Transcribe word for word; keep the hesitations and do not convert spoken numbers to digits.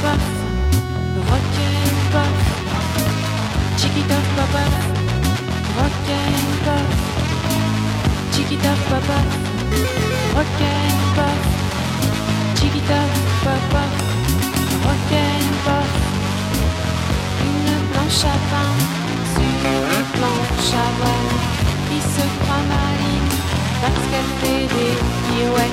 puff, rock and puff, chiquita papa, rock and puff, chiquita papa, rock and puff, chiquita papa, rock and puff. Une planche à pain sur une planche à voile qui se croit maligne parce qu'elle fait des pirouettes.